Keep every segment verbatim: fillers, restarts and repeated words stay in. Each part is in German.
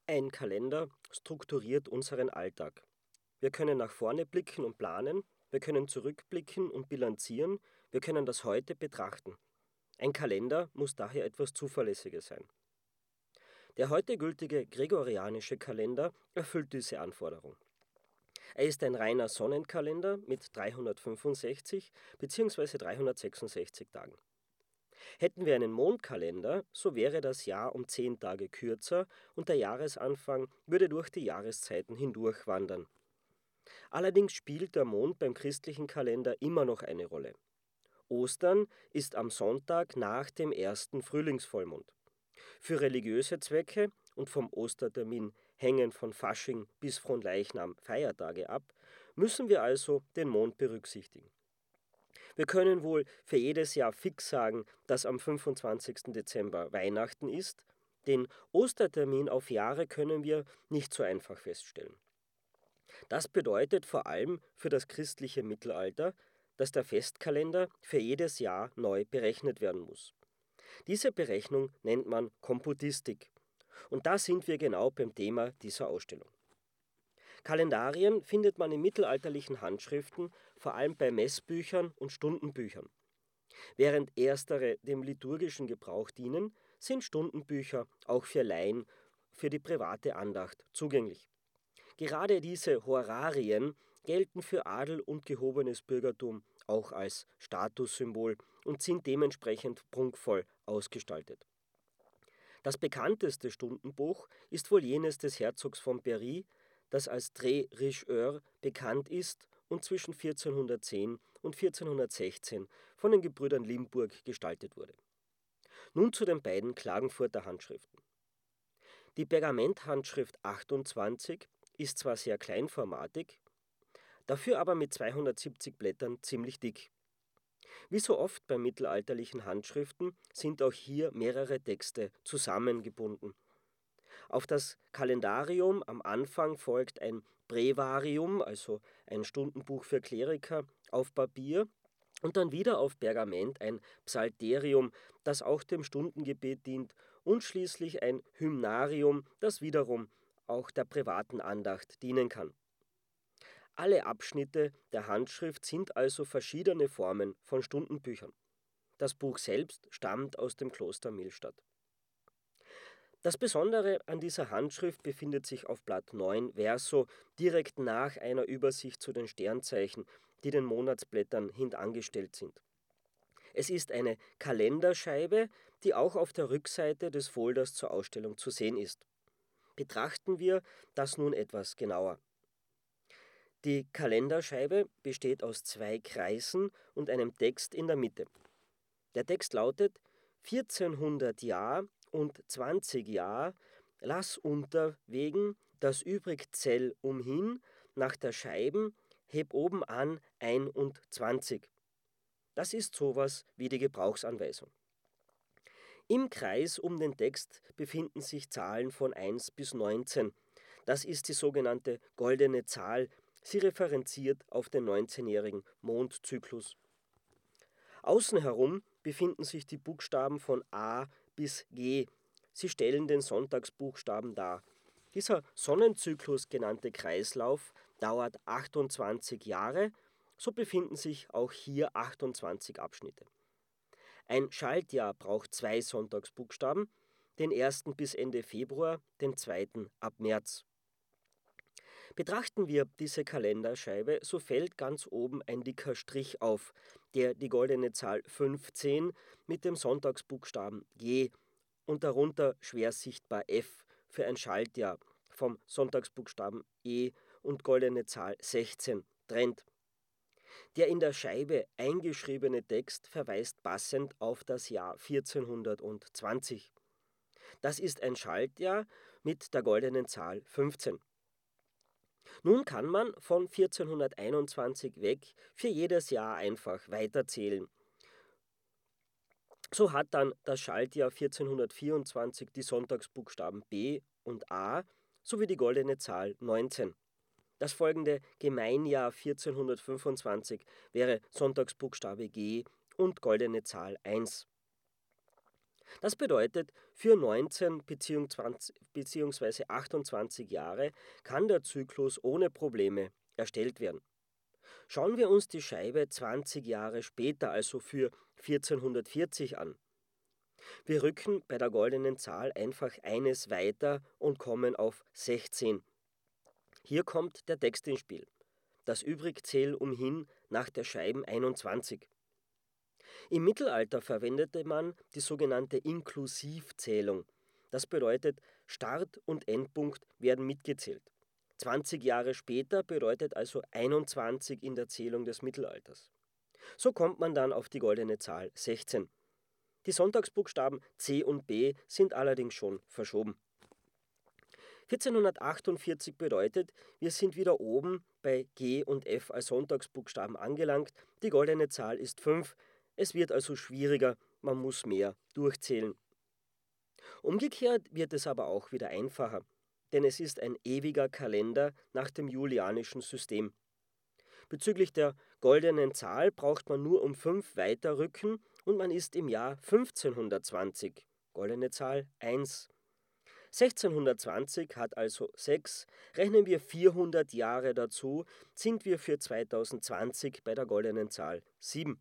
Ein Kalender strukturiert unseren Alltag. Wir können nach vorne blicken und planen, wir können zurückblicken und bilanzieren, wir können das Heute betrachten. Ein Kalender muss daher etwas Zuverlässiges sein. Der heute gültige gregorianische Kalender erfüllt diese Anforderung. Er ist ein reiner Sonnenkalender mit dreihundertfünfundsechzig bzw. dreihundertsechsundsechzig Tagen. Hätten wir einen Mondkalender, so wäre das Jahr um zehn Tage kürzer und der Jahresanfang würde durch die Jahreszeiten hindurch wandern. Allerdings spielt der Mond beim christlichen Kalender immer noch eine Rolle. Ostern ist am Sonntag nach dem ersten Frühlingsvollmond. Für religiöse Zwecke und vom Ostertermin hängen von Fasching bis Fronleichnam Feiertage ab, müssen wir also den Mond berücksichtigen. Wir können wohl für jedes Jahr fix sagen, dass am fünfundzwanzigsten Dezember Weihnachten ist, den Ostertermin auf Jahre können wir nicht so einfach feststellen. Das bedeutet vor allem für das christliche Mittelalter, dass der Festkalender für jedes Jahr neu berechnet werden muss. Diese Berechnung nennt man Komputistik. Und da sind wir genau beim Thema dieser Ausstellung. Kalendarien findet man in mittelalterlichen Handschriften, vor allem bei Messbüchern und Stundenbüchern. Während erstere dem liturgischen Gebrauch dienen, sind Stundenbücher auch für Laien für die private Andacht zugänglich. Gerade diese Horarien gelten für Adel und gehobenes Bürgertum auch als Statussymbol und sind dementsprechend prunkvoll ausgestaltet. Das bekannteste Stundenbuch ist wohl jenes des Herzogs von Berry, das als Très Riche bekannt ist und zwischen vierzehnhundertzehn und vierzehnhundertsechzehn von den Gebrüdern Limburg gestaltet wurde. Nun zu den beiden Klagenfurter Handschriften. Die Pergamenthandschrift achtundzwanzig ist zwar sehr kleinformatig, dafür aber mit zweihundertsiebzig Blättern ziemlich dick. Wie so oft bei mittelalterlichen Handschriften sind auch hier mehrere Texte zusammengebunden. Auf das Kalendarium am Anfang folgt ein Brevarium, also ein Stundenbuch für Kleriker, auf Papier und dann wieder auf Pergament ein Psalterium, das auch dem Stundengebet dient, und schließlich ein Hymnarium, das wiederum auch der privaten Andacht dienen kann. Alle Abschnitte der Handschrift sind also verschiedene Formen von Stundenbüchern. Das Buch selbst stammt aus dem Kloster Millstatt. Das Besondere an dieser Handschrift befindet sich auf Blatt neun verso, direkt nach einer Übersicht zu den Sternzeichen, die den Monatsblättern hintangestellt sind. Es ist eine Kalenderscheibe, die auch auf der Rückseite des Folders zur Ausstellung zu sehen ist. Betrachten wir das nun etwas genauer. Die Kalenderscheibe besteht aus zwei Kreisen und einem Text in der Mitte. Der Text lautet: vierzehnhundert Jahr und zwanzig Jahr, lass unterwegen das übrig Zell umhin, nach der Scheiben, heb oben an einundzwanzig. Das ist sowas wie die Gebrauchsanweisung. Im Kreis um den Text befinden sich Zahlen von eins bis neunzehn. Das ist die sogenannte goldene Zahl. Sie referenziert auf den neunzehnjährigen Mondzyklus. Außen herum befinden sich die Buchstaben von A bis G. Sie stellen den Sonntagsbuchstaben dar. Dieser Sonnenzyklus genannte Kreislauf dauert achtundzwanzig Jahre, so befinden sich auch hier achtundzwanzig Abschnitte. Ein Schaltjahr braucht zwei Sonntagsbuchstaben, den ersten bis Ende Februar, den zweiten ab März. Betrachten wir diese Kalenderscheibe, so fällt ganz oben ein dicker Strich auf, der die goldene Zahl fünfzehn mit dem Sonntagsbuchstaben G und darunter schwer sichtbar F für ein Schaltjahr vom Sonntagsbuchstaben E und goldene Zahl sechzehn trennt. Der in der Scheibe eingeschriebene Text verweist passend auf das Jahr vierzehnhundertzwanzig. Das ist ein Schaltjahr mit der goldenen Zahl fünfzehn. Nun kann man von vierzehnhunderteinundzwanzig weg für jedes Jahr einfach weiterzählen. So hat dann das Schaltjahr vierzehnhundertvierundzwanzig die Sonntagsbuchstaben B und A sowie die goldene Zahl neunzehn. Das folgende Gemeinjahr vierzehnhundertfünfundzwanzig wäre Sonntagsbuchstabe G und goldene Zahl eins. Das bedeutet, für neunzehn bzw. achtundzwanzig Jahre kann der Zyklus ohne Probleme erstellt werden. Schauen wir uns die Scheibe zwanzig Jahre später, also für vierzehnhundertvierzig an. Wir rücken bei der goldenen Zahl einfach eines weiter und kommen auf sechzehn. Hier kommt der Text ins Spiel. Das Übrigzähl umhin nach der Scheiben einundzwanzig. Im Mittelalter verwendete man die sogenannte Inklusivzählung. Das bedeutet, Start und Endpunkt werden mitgezählt. zwanzig Jahre später bedeutet also einundzwanzig in der Zählung des Mittelalters. So kommt man dann auf die goldene Zahl sechzehn. Die Sonntagsbuchstaben C und B sind allerdings schon verschoben. vierzehnhundertachtundvierzig bedeutet, wir sind wieder oben bei G und F als Sonntagsbuchstaben angelangt. Die goldene Zahl ist fünf. Es wird also schwieriger, man muss mehr durchzählen. Umgekehrt wird es aber auch wieder einfacher, denn es ist ein ewiger Kalender nach dem julianischen System. Bezüglich der goldenen Zahl braucht man nur um fünf weiterrücken und man ist im Jahr fünfzehnhundertzwanzig, goldene Zahl eins. sechzehnhundertzwanzig hat also sechs, rechnen wir vierhundert Jahre dazu, sind wir für zweitausendzwanzig bei der goldenen Zahl sieben.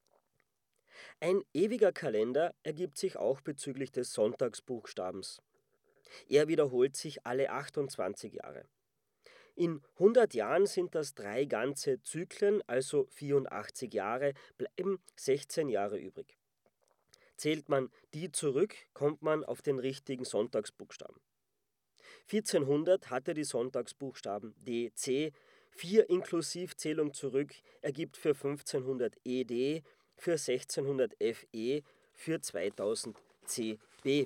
Ein ewiger Kalender ergibt sich auch bezüglich des Sonntagsbuchstabens. Er wiederholt sich alle achtundzwanzig Jahre. In hundert Jahren sind das drei ganze Zyklen, also vierundachtzig Jahre, bleiben sechzehn Jahre übrig. Zählt man die zurück, kommt man auf den richtigen Sonntagsbuchstaben. vierzehnhundert hatte die Sonntagsbuchstaben D, C, vier Inklusivzählung zurück ergibt für fünfzehnhundert E D, für sechzehnhundert F E, für zweitausend C B.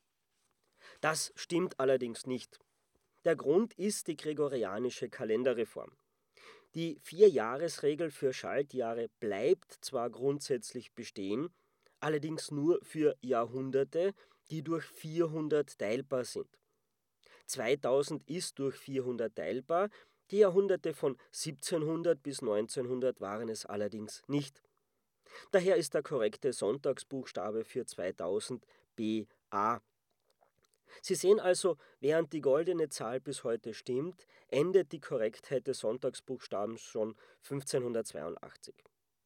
Das stimmt allerdings nicht. Der Grund ist die gregorianische Kalenderreform. Die Vierjahresregel für Schaltjahre bleibt zwar grundsätzlich bestehen, allerdings nur für Jahrhunderte, die durch vierhundert teilbar sind. zweitausend ist durch vierhundert teilbar, die Jahrhunderte von siebzehnhundert bis neunzehnhundert waren es allerdings nicht. Daher ist der korrekte Sonntagsbuchstabe für zweitausend B A. Sie sehen also, während die goldene Zahl bis heute stimmt, endet die Korrektheit des Sonntagsbuchstabens schon fünfzehnhundertzweiundachtzig.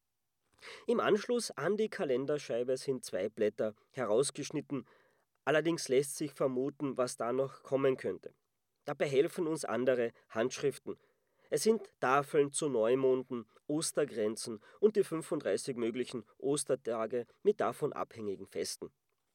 Im Anschluss an die Kalenderscheibe sind zwei Blätter herausgeschnitten, allerdings lässt sich vermuten, was da noch kommen könnte. Dabei helfen uns andere Handschriften. Es sind Tafeln zu Neumonden, Ostergrenzen und die fünfunddreißig möglichen Ostertage mit davon abhängigen Festen.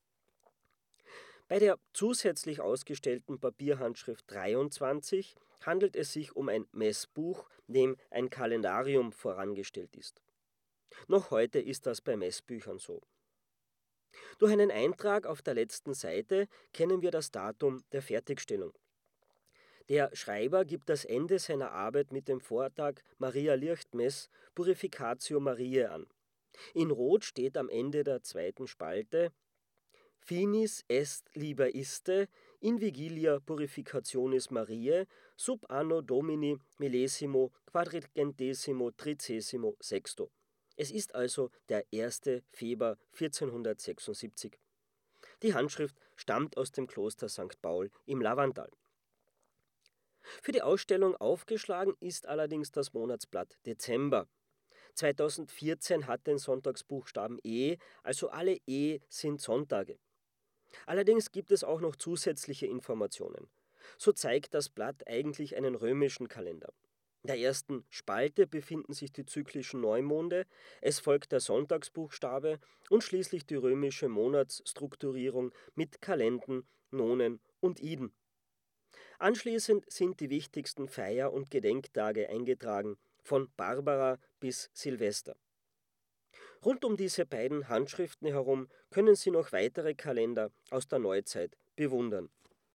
Bei der zusätzlich ausgestellten Papierhandschrift dreiundzwanzig handelt es sich um ein Messbuch, dem ein Kalendarium vorangestellt ist. Noch heute ist das bei Messbüchern so. Durch einen Eintrag auf der letzten Seite kennen wir das Datum der Fertigstellung. Der Schreiber gibt das Ende seiner Arbeit mit dem Vortag Maria Lichtmess Purificatio Mariae an. In Rot steht am Ende der zweiten Spalte Finis est liber iste in vigilia purificationis Mariae sub anno Domini millesimo quadringentesimo tricesimo sexto. Es ist also der erste Februar vierzehnhundertsechsundsiebzig. Die Handschrift stammt aus dem Kloster Sankt Paul im Lavanttal. Für die Ausstellung aufgeschlagen ist allerdings das Monatsblatt Dezember. zweitausendvierzehn hat den Sonntagsbuchstaben E, also alle E sind Sonntage. Allerdings gibt es auch noch zusätzliche Informationen. So zeigt das Blatt eigentlich einen römischen Kalender. In der ersten Spalte befinden sich die zyklischen Neumonde, es folgt der Sonntagsbuchstabe und schließlich die römische Monatsstrukturierung mit Kalenden, Nonen und Iden. Anschließend sind die wichtigsten Feier- und Gedenktage eingetragen, von Barbara bis Silvester. Rund um diese beiden Handschriften herum können Sie noch weitere Kalender aus der Neuzeit bewundern.